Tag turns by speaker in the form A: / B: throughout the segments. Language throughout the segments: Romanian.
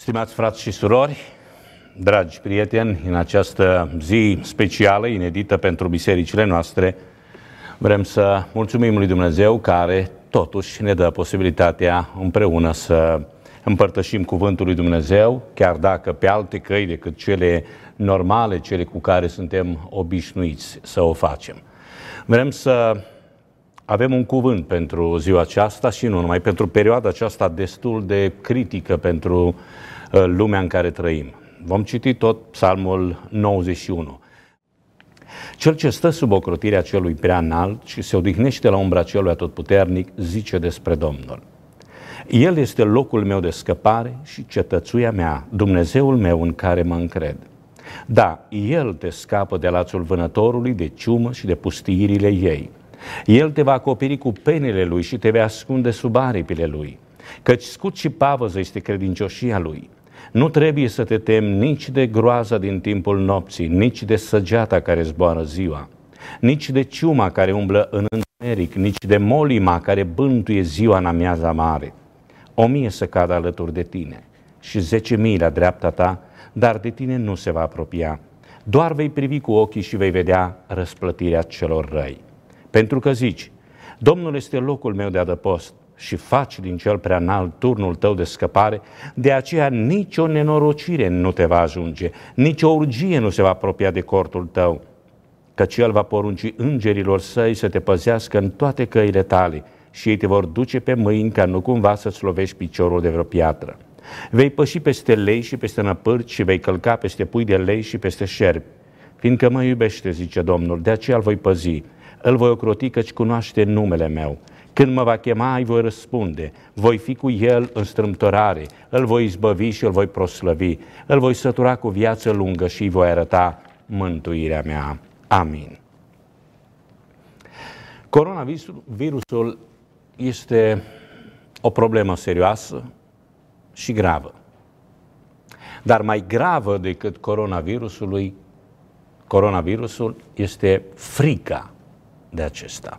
A: Stimați frați și surori, dragi prieteni, în această zi specială, inedită pentru bisericile noastre, vrem să mulțumim lui Dumnezeu care totuși ne dă posibilitatea împreună să împărtășim cuvântul lui Dumnezeu, chiar dacă pe alte căi decât cele normale, cele cu care suntem obișnuiți să o facem. Vrem să avem un cuvânt pentru ziua aceasta și nu numai, pentru perioada aceasta destul de critică pentru lumea în care trăim. Vom citi tot Psalmul 91. Cel ce stă sub ocrotirea celui prea înalt și se odihnește la umbra celui atotputernic, zice despre Domnul: El este locul meu de scăpare și cetățuia mea, Dumnezeul meu în care mă încred. Da, El te scapă de lațul vânătorului, de ciumă și de pustiirile ei. El te va acoperi cu penele Lui și te va ascunde sub aripile Lui, căci scut și pavăză este credincioșia Lui. Nu trebuie să te temi nici de groaza din timpul nopții, nici de săgeata care zboară ziua, nici de ciuma care umblă în întuneric, nici de molima care bântuie ziua în amiaza mare. 1000 să cadă alături de tine și 10.000 la dreapta ta, dar de tine nu se va apropia. Doar vei privi cu ochii și vei vedea răsplătirea celor răi. Pentru că zici: Domnul este locul meu de adăpost și faci din cel prea înalt turnul tău de scăpare, de aceea nicio nenorocire nu te va ajunge, nicio urgie nu se va apropia de cortul tău, căci El va porunci îngerilor săi să te păzească în toate căile tale și ei te vor duce pe mâini ca nu cumva să-ți lovești piciorul de vreo piatră. Vei păși peste lei și peste năpârci și vei călca peste pui de lei și peste șerpi. Fiindcă mă iubește, zice Domnul, de aceea îl voi păzi, îl voi ocroti, căci cunoaște numele meu. Când mă va chema, îi voi răspunde, voi fi cu el în strâmtorare, îl voi izbăvi și îl voi proslăvi, îl voi sătura cu viață lungă și îi voi arăta mântuirea mea. Amin. Coronavirusul este o problemă serioasă și gravă. Dar mai gravă decât coronavirusul este frica de acesta.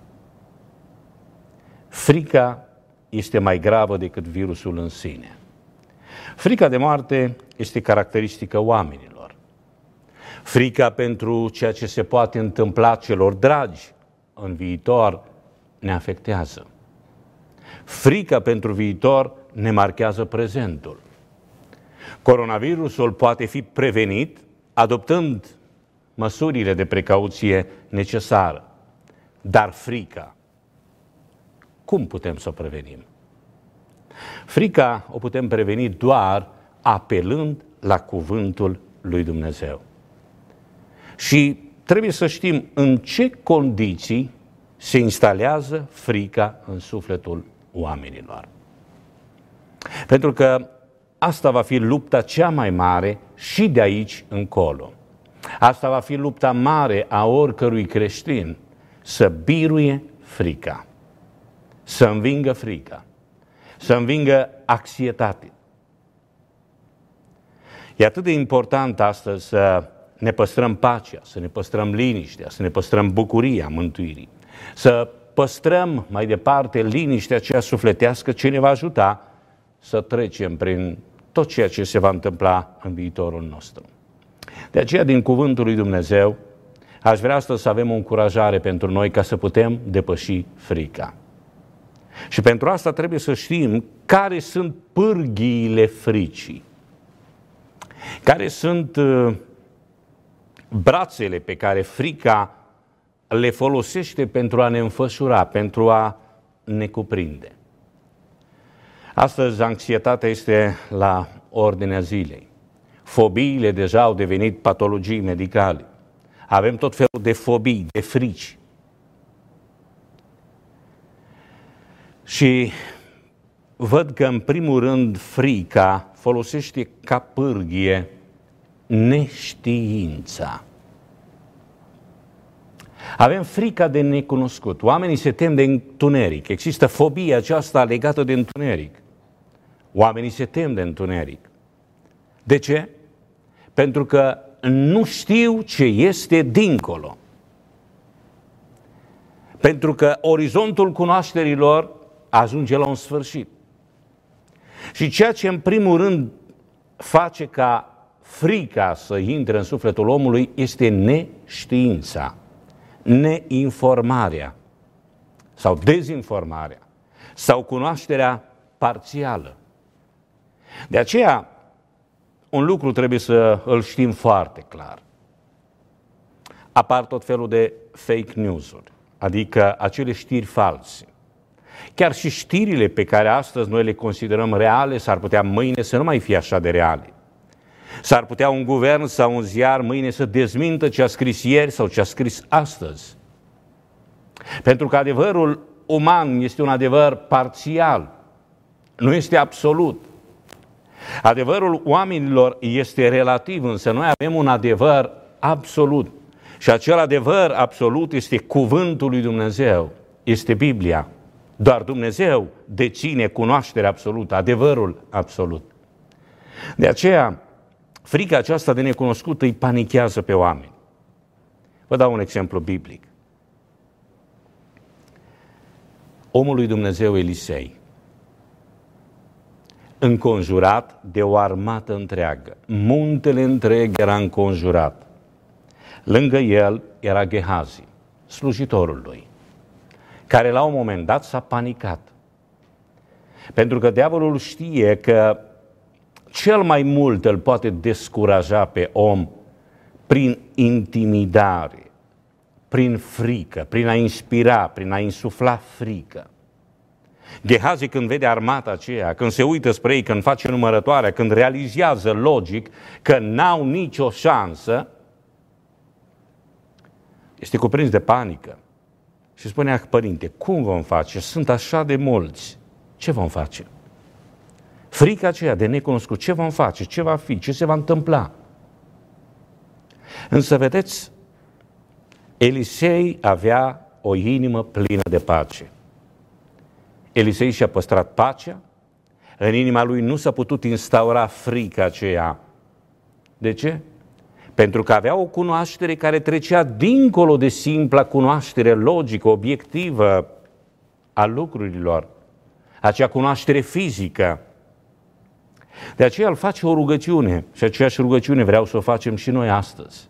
A: Frica este mai gravă decât virusul în sine. Frica de moarte este caracteristică oamenilor. Frica pentru ceea ce se poate întâmpla celor dragi în viitor ne afectează. Frica pentru viitor ne marchează prezentul. Coronavirusul poate fi prevenit adoptând măsurile de precauție necesară. Dar frica, cum putem să o prevenim? Frica o putem preveni doar apelând la cuvântul lui Dumnezeu. Și trebuie să știm în ce condiții se instalează frica în sufletul oamenilor. Pentru că asta va fi lupta cea mai mare și de aici încolo. Asta va fi lupta mare a oricărui creștin, să biruie frica, să învingă frica, să învingă anxietatea. E atât de important astăzi să ne păstrăm pacea, să ne păstrăm liniștea, să ne păstrăm bucuria mântuirii, să păstrăm mai departe liniștea aceea sufletească ce ne va ajuta să trecem prin tot ceea ce se va întâmpla în viitorul nostru. De aceea, din cuvântul lui Dumnezeu, aș vrea astăzi să avem o încurajare pentru noi ca să putem depăși frica. Și pentru asta trebuie să știm care sunt pârghiile fricii, care sunt brațele pe care frica le folosește pentru a ne înfășura, pentru a ne cuprinde. Astăzi, anxietatea este la ordinea zilei. Fobiile deja au devenit patologii medicale. Avem tot felul de fobii, de frici. Și văd că, în primul rând, frica folosește ca pârghie neștiința. Avem frica de necunoscut. Oamenii se tem de întuneric. Există fobia aceasta legată de întuneric. Oamenii se tem de întuneric. De ce? Pentru că nu știu ce este dincolo. Pentru că orizontul cunoașterilor ajunge la un sfârșit. Și ceea ce în primul rând face ca frica să intre în sufletul omului este neștiința, neinformarea sau dezinformarea sau cunoașterea parțială. De aceea, un lucru trebuie să îl știm foarte clar. Apar tot felul de fake news-uri, adică acele știri false. Chiar și știrile pe care astăzi noi le considerăm reale, s-ar putea mâine să nu mai fie așa de reale. S-ar putea un guvern sau un ziar mâine să dezmintă ce a scris ieri sau ce a scris astăzi. Pentru că adevărul uman este un adevăr parțial, nu este absolut. Adevărul oamenilor este relativ, însă noi avem un adevăr absolut. Și acel adevăr absolut este cuvântul lui Dumnezeu, este Biblia. Doar Dumnezeu deține cunoașterea absolută, adevărul absolut. De aceea, frica aceasta de necunoscut îi panichează pe oameni. Vă dau un exemplu biblic. Omul lui Dumnezeu Elisei, înconjurat de o armată întreagă, muntele întreg era înconjurat. Lângă el era Gehazi, slujitorul lui, care la un moment dat s-a panicat. Pentru că diavolul știe că cel mai mult îl poate descuraja pe om prin intimidare, prin frică, prin a inspira, prin a insufla frică. Gehazi, când vede armata aceea, când se uită spre ei, când face numărătoarea, când realizează logic că n-au nicio șansă, este cuprins de panică și spune: părinte, cum vom face? Sunt așa de mulți. Ce vom face? Frica aceea de necunoscut, ce vom face? Ce va fi? Ce se va întâmpla? Însă, vedeți, Elisei avea o inimă plină de pace. Elisei și-a păstrat pacea, în inima lui nu s-a putut instaura frica aceea. De ce? Pentru că avea o cunoaștere care trecea dincolo de simpla cunoaștere logică, obiectivă a lucrurilor, acea cunoaștere fizică. De aceea îl face o rugăciune și aceeași rugăciune vreau să o facem și noi astăzi.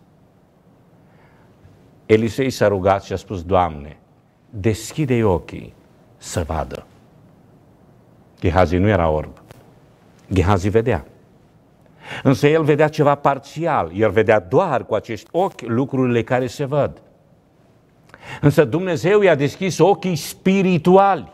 A: Elisei s-a rugat și a spus: Doamne, deschide-i ochii să vadă. Gehazi nu era orb. Gehazi vedea. Însă el vedea ceva parțial. El vedea doar cu acești ochi lucrurile care se văd. Însă Dumnezeu i-a deschis ochii spirituali.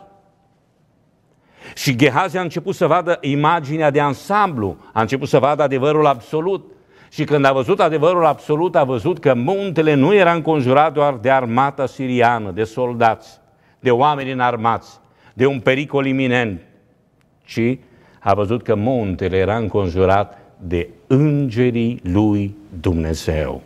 A: Și Gehazi a început să vadă imaginea de ansamblu, a început să vadă adevărul absolut. Și când a văzut adevărul absolut, a văzut că muntele nu era înconjurat doar de armata siriană, de soldați, de oameni înarmați, de un pericol iminent, ci a văzut că muntele era înconjurat de îngerii lui Dumnezeu.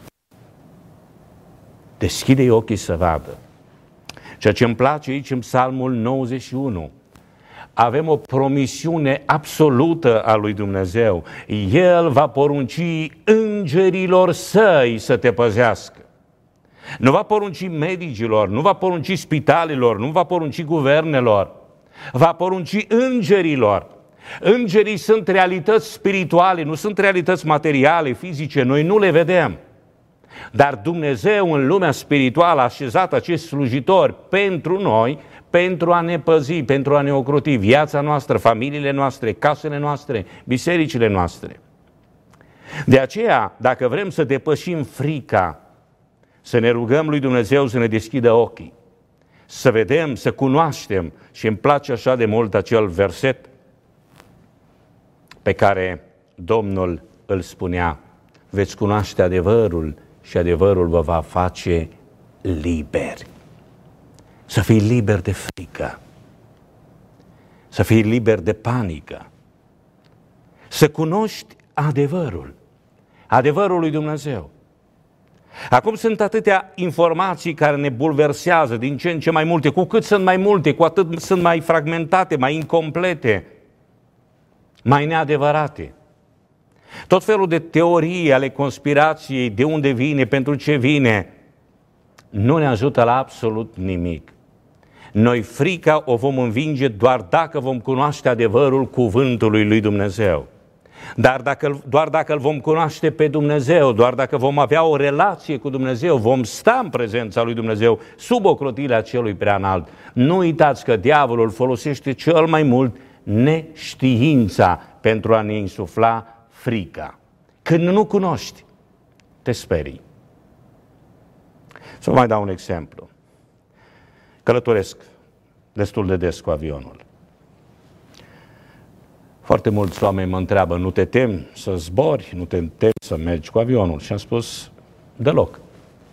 A: Deschide-i ochii să vadă. Ceea ce îmi place aici în Psalmul 91, avem o promisiune absolută a lui Dumnezeu. El va porunci îngerilor săi să te păzească. Nu va porunci medicilor, nu va porunci spitalelor, nu va porunci guvernelor. Va porunci îngerilor. Îngerii sunt realități spirituale, nu sunt realități materiale, fizice, noi nu le vedem. Dar Dumnezeu în lumea spirituală a așezat acești slujitori pentru noi, pentru a ne păzi, pentru a ne ocroti viața noastră, familiile noastre, casele noastre, bisericile noastre. De aceea, dacă vrem să depășim frica, să ne rugăm lui Dumnezeu să ne deschidă ochii, să vedem, să cunoaștem, și îmi place așa de mult acel verset pe care Domnul îl spunea: veți cunoaște adevărul și adevărul vă va face liberi. Să fii liber de frică, să fii liber de panică, să cunoști adevărul, adevărul lui Dumnezeu. Acum sunt atâtea informații care ne bulversează din ce în ce mai multe. Cu cât sunt mai multe, cu atât sunt mai fragmentate, mai incomplete, mai neadevărate. Tot felul de teorii ale conspirației, de unde vine, pentru ce vine, nu ne ajută la absolut nimic. Noi frica o vom învinge doar dacă vom cunoaște adevărul cuvântului lui Dumnezeu. Doar dacă îl vom cunoaște pe Dumnezeu, doar dacă vom avea o relație cu Dumnezeu, vom sta în prezența lui Dumnezeu, sub ocrotirea celui preanalt. Nu uitați că diavolul folosește cel mai mult neștiința pentru a ne insufla frica. Când nu cunoști, te sperii. Să vă mai dau un exemplu. Călătoresc destul de des cu avionul. Foarte mulți oameni mă întreabă, nu te temi să zbori, nu te temi să mergi cu avionul? Și am spus, deloc.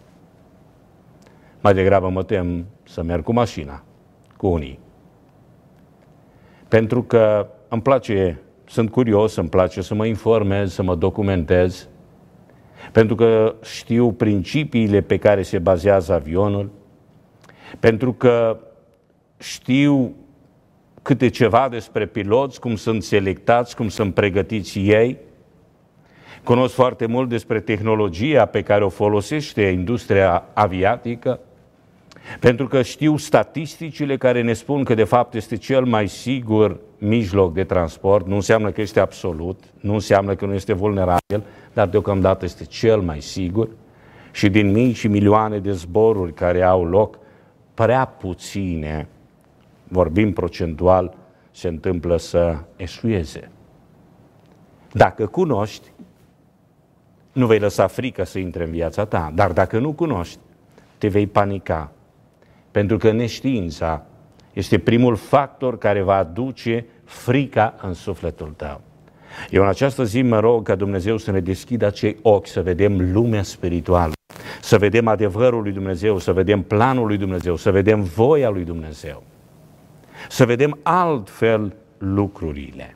A: Mai degrabă mă tem să merg cu mașina, cu unii. Pentru că îmi place, sunt curios, îmi place să mă informez, să mă documentez, pentru că știu principiile pe care se bazează avionul, pentru că știu câte ceva despre piloți, cum sunt selectați, cum sunt pregătiți ei. Cunosc foarte mult despre tehnologia pe care o folosește industria aviatică, pentru că știu statisticile care ne spun că de fapt este cel mai sigur mijloc de transport. Nu înseamnă că este absolut, nu înseamnă că nu este vulnerabil, dar deocamdată este cel mai sigur. Și din mii și milioane de zboruri care au loc, prea puține, vorbim procentual, se întâmplă să eșueze. Dacă cunoști, nu vei lăsa frica să intre în viața ta, dar dacă nu cunoști, te vei panica. Pentru că neștiința este primul factor care va aduce frica în sufletul tău. Eu în această zi mă rog ca Dumnezeu să ne deschidă acei ochi, să vedem lumea spirituală, să vedem adevărul lui Dumnezeu, să vedem planul lui Dumnezeu, să vedem voia lui Dumnezeu, să vedem altfel lucrurile.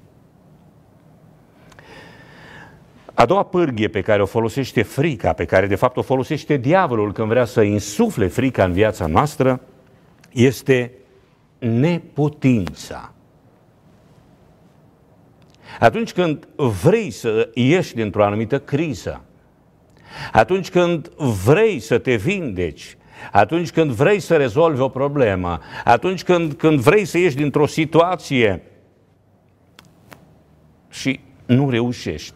A: A doua pârghie pe care o folosește frica, pe care de fapt o folosește diavolul când vrea să insufle frica în viața noastră, este neputința. Atunci când vrei să ieși dintr-o anumită criză, atunci când vrei să te vindeci, atunci când vrei să rezolvi o problemă, atunci când vrei să ieși dintr-o situație și nu reușești,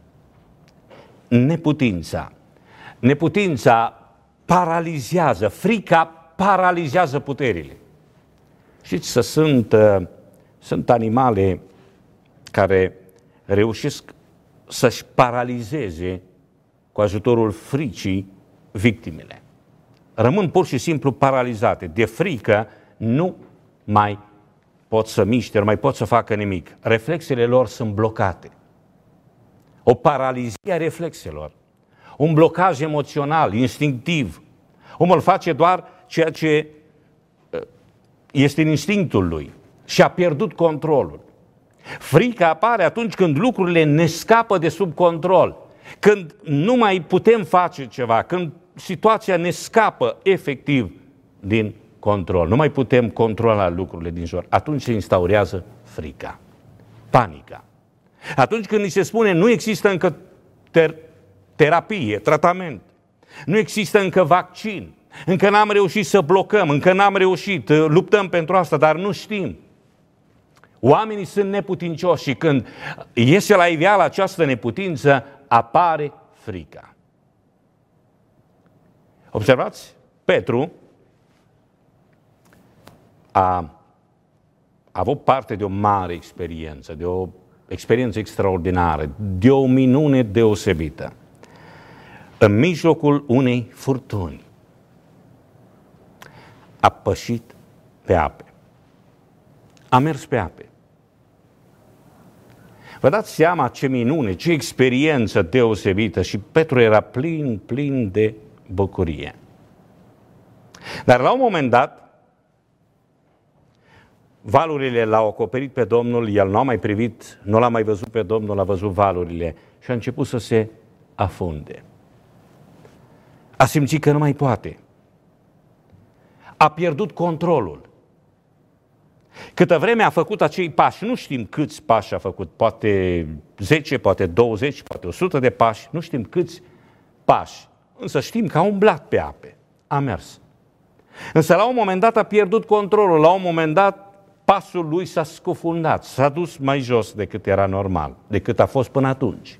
A: neputința paralizează, frica paralizează puterile. Știți, sunt animale care reușesc să-și paralizeze cu ajutorul fricii victimele. Rămân pur și simplu paralizate. De frică nu mai pot să miște, nu mai pot să facă nimic. Reflexele lor sunt blocate. O paralizie a reflexelor. Un blocaj emoțional, instinctiv. Omul face doar ceea ce este în instinctul lui și a pierdut controlul. Frica apare atunci când lucrurile ne scapă de sub control, când nu mai putem face ceva, când situația ne scapă efectiv din control. Nu mai putem controla lucrurile din jur. Atunci se instaurează frica, panica. Atunci când ni se spune nu există încă terapie, tratament, nu există încă vaccin, încă n-am reușit să blocăm, încă n-am reușit, luptăm pentru asta, dar nu știm. Oamenii sunt neputincioși și când iese la iveală această neputință, apare frica. Observați, Petru a avut parte de o mare experiență, de o experiență extraordinară, de o minune deosebită. În mijlocul unei furtuni a pășit pe ape. A mers pe ape. Vă dați seama ce minune, ce experiență deosebită și Petru era plin de bucurie. Dar la un moment dat, valurile l-au acoperit pe Domnul, el nu a mai privit, nu l-a mai văzut pe Domnul, a văzut valurile și a început să se afunde. A simțit că nu mai poate. A pierdut controlul. Câtă vreme a făcut acei pași, nu știm câți pași a făcut, poate 10, poate 20, poate 100 de pași, nu știm câți pași, însă știm că a umblat pe ape, a mers. Însă la un moment dat a pierdut controlul, la un moment dat pasul lui s-a scufundat, s-a dus mai jos decât era normal, decât a fost până atunci.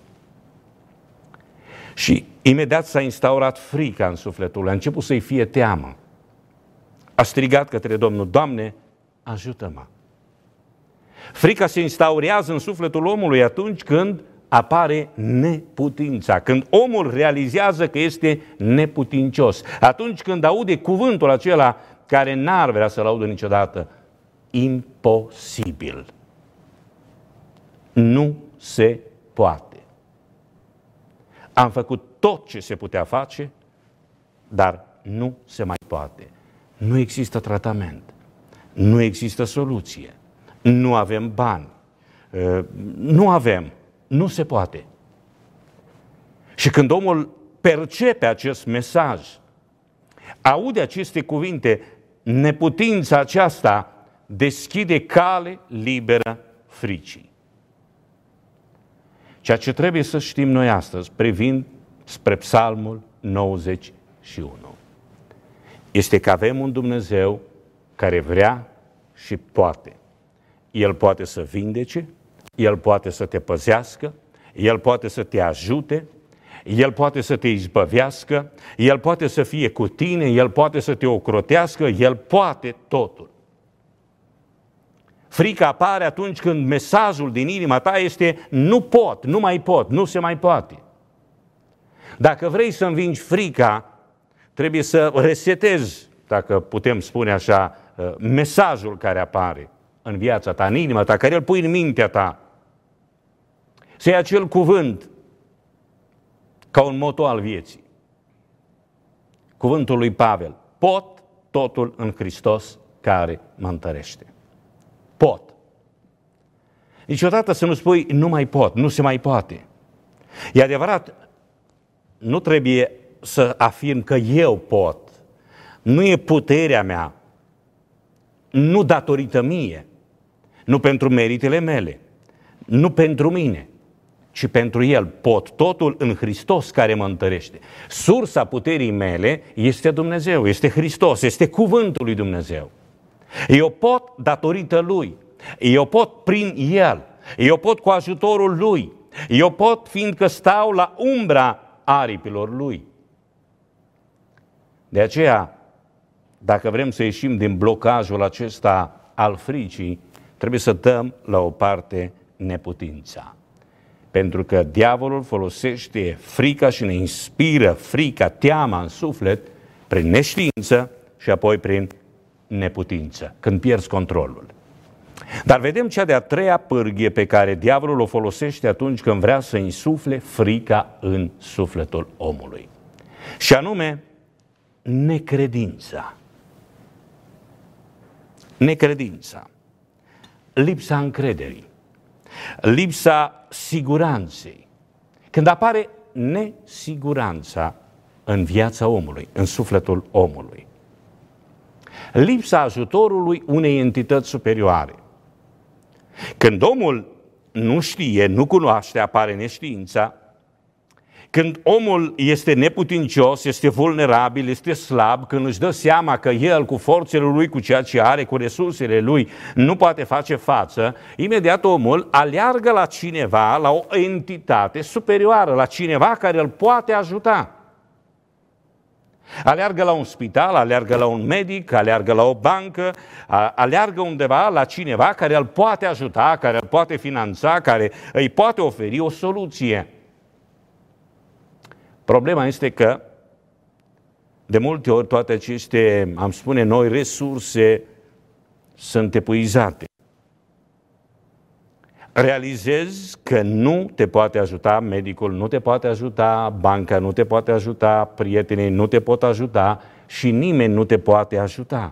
A: Și imediat s-a instaurat frica în sufletul lui, a început să-i fie teamă. A strigat către Domnul: Doamne, ajută-mă! Frica se instaurează în sufletul omului atunci când apare neputința, când omul realizează că este neputincios, atunci când aude cuvântul acela care n-ar vrea să-l audă niciodată: imposibil. Nu se poate. Am făcut tot ce se putea face, dar nu se mai poate. Nu există tratament, nu există soluție, nu avem bani, nu se poate. Și când omul percepe acest mesaj, aude aceste cuvinte, neputința aceasta deschide cale liberă fricii. Ceea ce trebuie să știm noi astăzi, privind spre Psalmul 91, este că avem un Dumnezeu care vrea și poate. El poate să vindece, El poate să te păzească, El poate să te ajute, El poate să te izbăvească, El poate să fie cu tine, El poate să te ocrotească, El poate totul. Frica apare atunci când mesajul din inima ta este: nu pot, nu mai pot, nu se mai poate. Dacă vrei să învingi frica, trebuie să resetezi, dacă putem spune așa, mesajul care apare în viața ta, în inima ta, care îl pui în mintea ta. Să iei acel cuvânt ca un moto al vieții. Cuvântul lui Pavel: pot totul în Hristos care mă întărește. Pot. Niciodată să nu spui nu mai pot, nu se mai poate. E adevărat, nu trebuie să afirm că eu pot. Nu e puterea mea, nu datorită mie, nu pentru meritele mele, nu pentru mine, ci pentru El. Pot totul în Hristos care mă întărește. Sursa puterii mele este Dumnezeu, este Hristos, este cuvântul lui Dumnezeu. Eu pot datorită Lui, eu pot prin El, eu pot cu ajutorul Lui, eu pot fiindcă stau la umbra aripilor Lui. De aceea, dacă vrem să ieșim din blocajul acesta al fricii, trebuie să dăm la o parte neputința. Pentru că diavolul folosește frica și ne inspiră frica, teama în suflet prin neștiință și apoi prin neputință, când pierzi controlul. Dar vedem cea de-a treia pârghie pe care diavolul o folosește atunci când vrea să insufle frica în sufletul omului. Și anume, necredința. Necredința. Lipsa încrederii. Lipsa siguranței. Când apare nesiguranța în viața omului, în sufletul omului. Lipsa ajutorului unei entități superioare. Când omul nu știe, nu cunoaște, apare neștiința. Când omul este neputincios, este vulnerabil, este slab, când își dă seama că el, cu forțele lui, cu ceea ce are, cu resursele lui, nu poate face față, imediat omul aleargă la cineva, la o entitate superioară, la cineva care îl poate ajuta. Aleargă la un spital, aleargă la un medic, aleargă la o bancă, aleargă undeva la cineva care îl poate ajuta, care îl poate finanța, care îi poate oferi o soluție. Problema este că, de multe ori, toate aceste, am spune noi, resurse sunt epuizate. Realizezi că nu te poate ajuta medicul, nu te poate ajuta banca, nu te poate ajuta prietenii, nu te pot ajuta și nimeni nu te poate ajuta.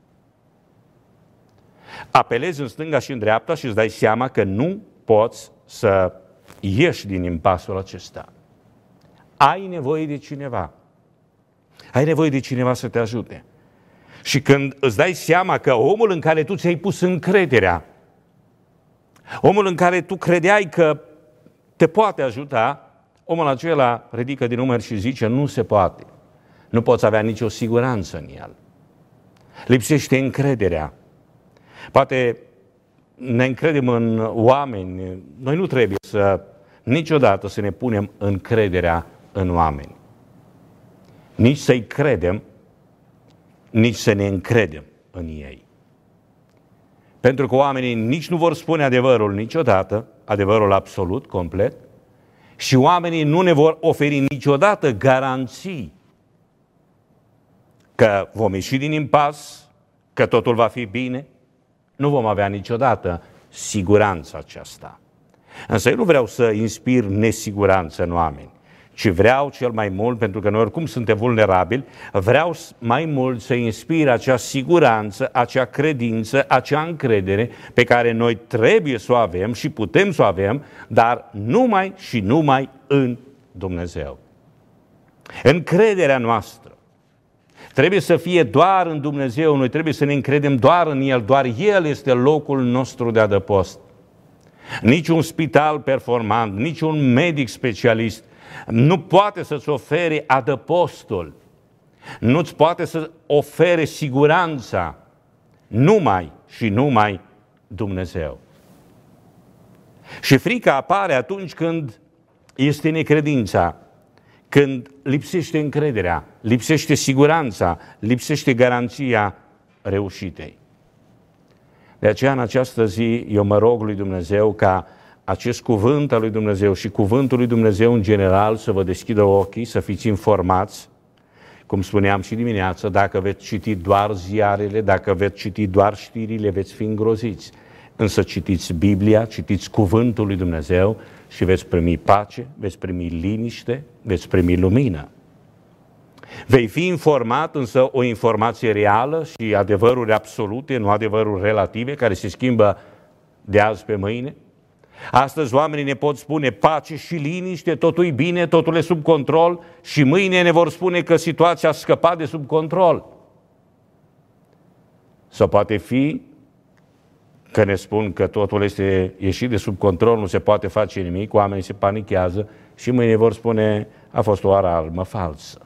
A: Apelezi în stânga și în dreapta și îți dai seama că nu poți să ieși din impasul acesta. Ai nevoie de cineva. Ai nevoie de cineva să te ajute. Și când îți dai seama că omul în care tu ți-ai pus încrederea, omul în care tu credeai că te poate ajuta, omul acela ridică din umeri și zice: nu se poate. Nu poți avea nicio siguranță în el. Lipsește încrederea. Poate ne încredem în oameni. Noi nu trebuie niciodată să ne punem încrederea în oameni. Nici să-i credem, nici să ne încredem în ei. Pentru că oamenii nici nu vor spune adevărul niciodată, adevărul absolut, complet, și oamenii nu ne vor oferi niciodată garanții că vom ieși din impas, că totul va fi bine. Nu vom avea niciodată siguranța aceasta. Însă eu nu vreau să inspir nesiguranță în oameni, ci vreau cel mai mult, pentru că noi oricum suntem vulnerabili, vreau mai mult să inspir acea siguranță, acea credință, acea încredere pe care noi trebuie să o avem și putem să o avem, dar numai și numai în Dumnezeu. Încrederea noastră trebuie să fie doar în Dumnezeu, noi trebuie să ne încredem doar în El, doar El este locul nostru de adăpost. Niciun spital performant, niciun medic specialist nu poate să-ți ofere adăpostul, nu-ți poate să ofere siguranța, numai și numai Dumnezeu. Și frica apare atunci când este necredința, când lipsește încrederea, lipsește siguranța, lipsește garanția reușitei. De aceea, în această zi, eu mă rog lui Dumnezeu ca acest cuvânt al lui Dumnezeu și cuvântul lui Dumnezeu în general să vă deschidă ochii, să fiți informați, cum spuneam și dimineața, dacă veți citi doar ziarele, dacă veți citi doar știrile, veți fi îngroziți. Însă citiți Biblia, citiți cuvântul lui Dumnezeu și veți primi pace, veți primi liniște, veți primi lumină. Vei fi informat, însă o informație reală și adevăruri absolute, nu adevăruri relative, care se schimbă de azi pe mâine. Astăzi oamenii ne pot spune pace și liniște, totul e bine, totul e sub control, și mâine ne vor spune că situația a scăpat de sub control. Sau poate fi că ne spun că totul este ieșit de sub control, nu se poate face nimic, oamenii se panichează și mâine vor spune a fost o alarmă falsă.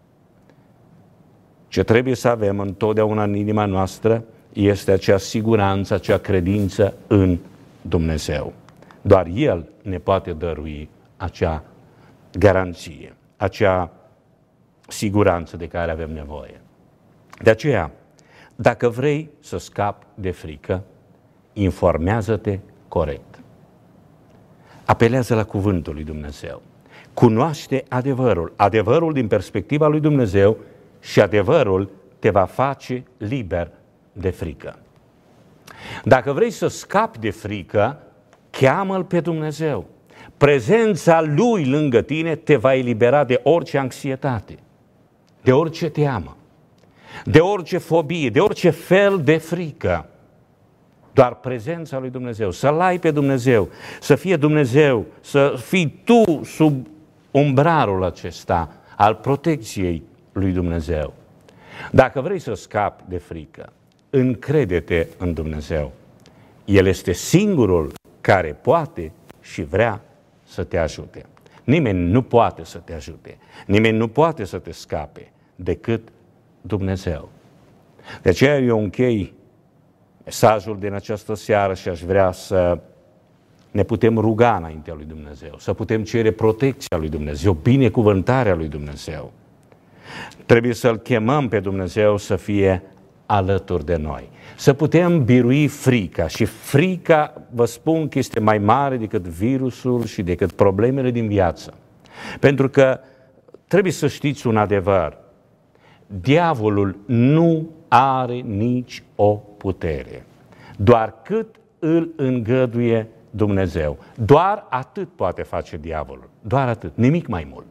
A: Ce trebuie să avem întotdeauna în inima noastră este acea siguranță, acea credință în Dumnezeu. Doar El ne poate dărui acea garanție, acea siguranță de care avem nevoie. De aceea, dacă vrei să scapi de frică, informează-te corect. Apelează la cuvântul lui Dumnezeu. Cunoaște adevărul. Adevărul din perspectiva lui Dumnezeu și adevărul te va face liber de frică. Dacă vrei să scapi de frică, cheamă-L pe Dumnezeu. Prezența Lui lângă tine te va elibera de orice anxietate, de orice teamă, de orice fobie, de orice fel de frică. Doar prezența lui Dumnezeu, să-L ai pe Dumnezeu, să fie Dumnezeu, să fii tu sub umbrarul acesta al protecției lui Dumnezeu. Dacă vrei să scapi de frică, încrede-te în Dumnezeu. El este singurul care poate și vrea să te ajute. Nimeni nu poate să te ajute, nimeni nu poate să te scape decât Dumnezeu. De aceea eu închei mesajul din această seară și aș vrea să ne putem ruga înaintea lui Dumnezeu, să putem cere protecția lui Dumnezeu, binecuvântarea lui Dumnezeu. Trebuie să-L chemăm pe Dumnezeu să fie alături de noi, să putem birui frica. Și frica, vă spun că este mai mare decât virusul și decât problemele din viață. Pentru că trebuie să știți un adevăr. Diavolul nu are nici o putere. Doar cât îl îngăduie Dumnezeu. Doar atât poate face diavolul. Doar atât, nimic mai mult.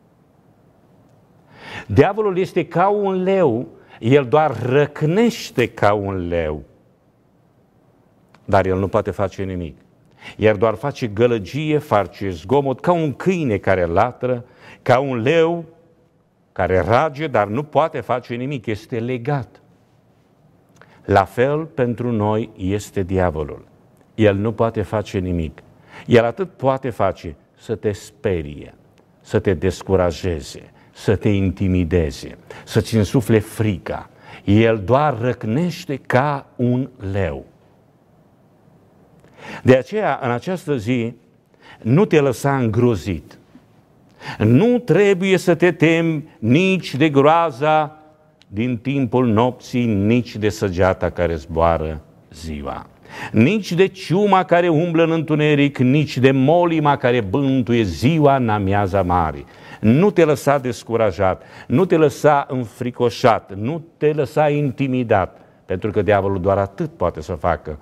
A: Diavolul este ca un leu, el doar răcnește ca un leu, dar el nu poate face nimic. El doar face gălăgie, face zgomot, ca un câine care latră, ca un leu care rage, dar nu poate face nimic, este legat. La fel pentru noi este diavolul. El nu poate face nimic. El atât poate face să te sperie, să te descurajeze, să te intimideze, să-ți însufle frica. El doar răcnește ca un leu. De aceea, în această zi, nu te lăsa îngrozit. Nu trebuie să te temi nici de groaza din timpul nopții, nici de săgeata care zboară ziua, nici de ciuma care umblă în întuneric, nici de molima care bântuie ziua în amiaza mare. Nu te lăsa descurajat, nu te lăsa înfricoșat, nu te lăsa intimidat, pentru că diavolul doar atât poate să facă,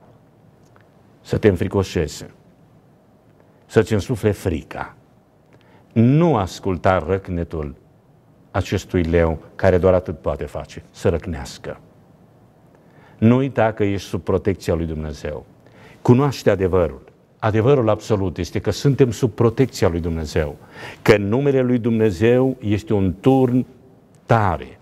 A: să te înfricoșeze, să-ți însufle frica. Nu asculta răcnetul acestui leu care doar atât poate face, să răcnească. Nu uita că ești sub protecția lui Dumnezeu. Cunoaște adevărul. Adevărul absolut este că suntem sub protecția lui Dumnezeu, că numele lui Dumnezeu este un turn tare,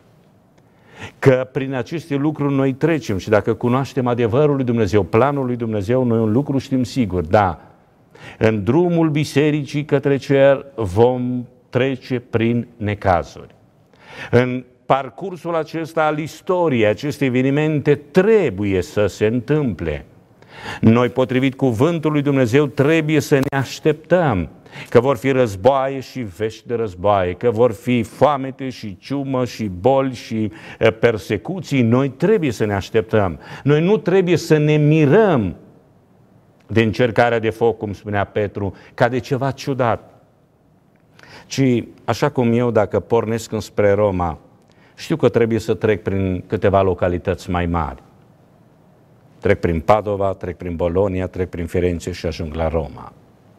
A: că prin aceste lucruri noi trecem și dacă cunoaștem adevărul lui Dumnezeu, planul lui Dumnezeu, noi un lucru știm sigur, da, în drumul bisericii către cer vom trece prin necazuri. În parcursul acesta al istoriei, aceste evenimente trebuie să se întâmple. Noi, potrivit cuvântului lui Dumnezeu, trebuie să ne așteptăm că vor fi războaie și vești de războaie, că vor fi foamete și ciumă și boli și persecuții. Noi trebuie să ne așteptăm. Noi nu trebuie să ne mirăm de încercarea de foc, cum spunea Petru, ca de ceva ciudat. Ci, așa cum eu, dacă pornesc înspre Roma, știu că trebuie să trec prin câteva localități mai mari. Trec prin Padova, trec prin Bologna, trec prin Firenze și ajung la Roma.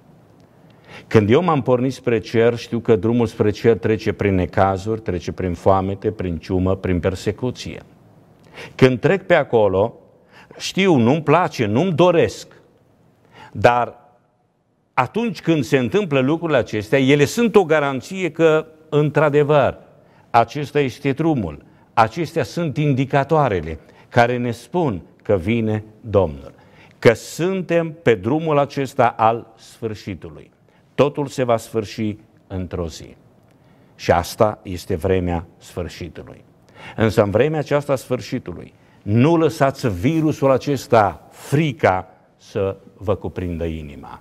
A: Când eu m-am pornit spre cer, știu că drumul spre cer trece prin necazuri, trece prin foamete, prin ciumă, prin persecuție. Când trec pe acolo, știu, nu-mi place, nu-mi doresc, dar atunci când se întâmplă lucrurile acestea, ele sunt o garanție că, într-adevăr, acesta este drumul. Acestea sunt indicatoarele care ne spun că vine Domnul, că suntem pe drumul acesta al sfârșitului. Totul se va sfârși într-o zi. Și asta este vremea sfârșitului. Însă în vremea aceasta sfârșitului, nu lăsați virusul acesta, frica, să vă cuprindă inima.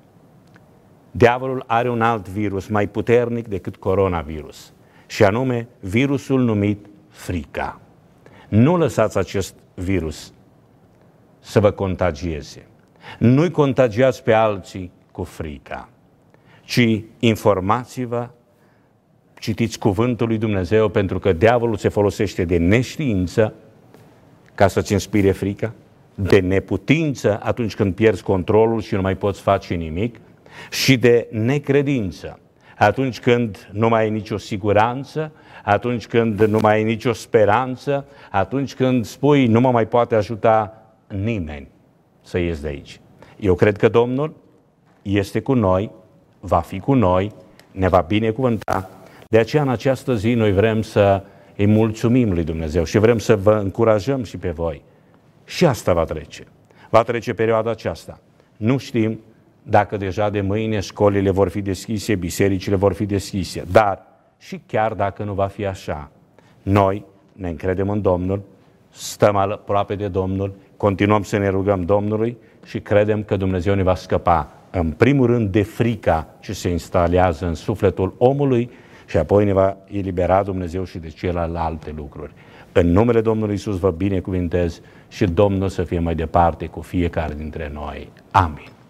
A: Diavolul are un alt virus mai puternic decât coronavirus, și anume virusul numit frica. Nu lăsați acest virus să vă contagieze. Nu-i contagiați pe alții cu frica, ci informați-vă, citiți cuvântul lui Dumnezeu, pentru că diavolul se folosește de neștiință ca să-ți inspire frica, de neputință atunci când pierzi controlul și nu mai poți face nimic, și de necredință atunci când nu mai ai nicio siguranță, atunci când nu mai ai nicio speranță, atunci când spui nu mă mai poate ajuta nimeni să ies de aici. Eu cred că Domnul este cu noi, va fi cu noi, ne va binecuvânta. De aceea în această zi noi vrem să îi mulțumim lui Dumnezeu și vrem să vă încurajăm și pe voi. Și asta va trece. Va trece perioada aceasta. Nu știm dacă deja de mâine școlile vor fi deschise, bisericile vor fi deschise, dar și chiar dacă nu va fi așa, noi ne încredem în Domnul, stăm aproape de Domnul, continuăm să ne rugăm Domnului și credem că Dumnezeu ne va scăpa, în primul rând, de frica ce se instalează în sufletul omului și apoi ne va elibera Dumnezeu și de celelalte lucruri. În numele Domnului Iisus vă binecuvintez și Domnul să fie mai departe cu fiecare dintre noi. Amin.